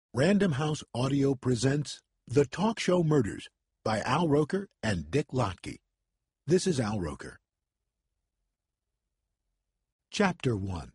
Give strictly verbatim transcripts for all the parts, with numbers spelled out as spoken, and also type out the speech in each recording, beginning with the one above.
Random House Audio presents The Talk Show Murders by Al Roker and Dick Lotke. This is Al Roker. Chapter one.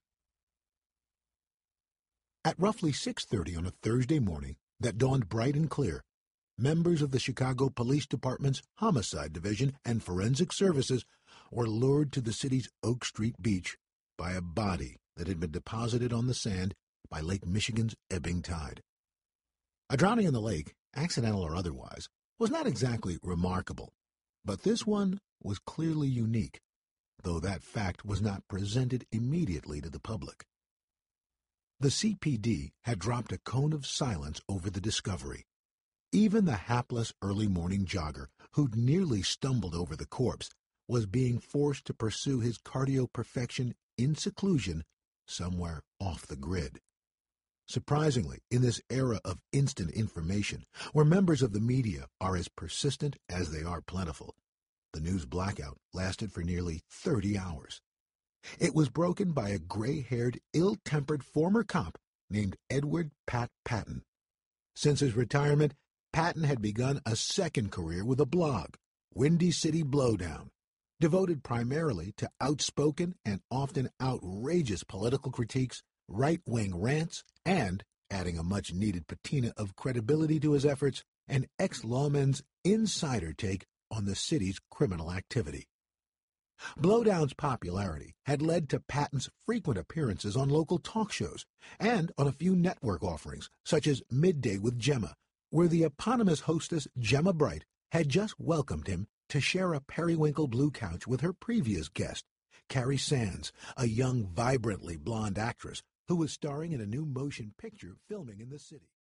At roughly six thirty on a Thursday morning that dawned bright and clear, members of the Chicago Police Department's Homicide Division and Forensic Services were lured to the city's Oak Street beach by a body that had been deposited on the sand by Lake Michigan's ebbing tide. A drowning in the lake, accidental or otherwise, was not exactly remarkable, but this one was clearly unique, though that fact was not presented immediately to the public. The C P D had dropped a cone of silence over the discovery. Even the hapless early morning jogger who'd nearly stumbled over the corpse was being forced to pursue his cardio perfection in seclusion somewhere off the grid. Surprisingly, in this era of instant information, where members of the media are as persistent as they are plentiful, the news blackout lasted for nearly thirty hours. It was broken by a gray-haired, ill-tempered former cop named Edward Pat Patton. Since his retirement, Patton had begun a second career with a blog, Windy City Blowdown, devoted primarily to outspoken and often outrageous political critiques, right-wing rants, and, adding a much-needed patina of credibility to his efforts, an ex-lawman's insider take on the city's criminal activity. Blowdown's popularity had led to Patton's frequent appearances on local talk shows and on a few network offerings, such as Midday with Gemma, where the eponymous hostess Gemma Bright had just welcomed him to share a periwinkle blue couch with her previous guest, Carrie Sands, a young, vibrantly blonde actress who was starring in a new motion picture filming in the city.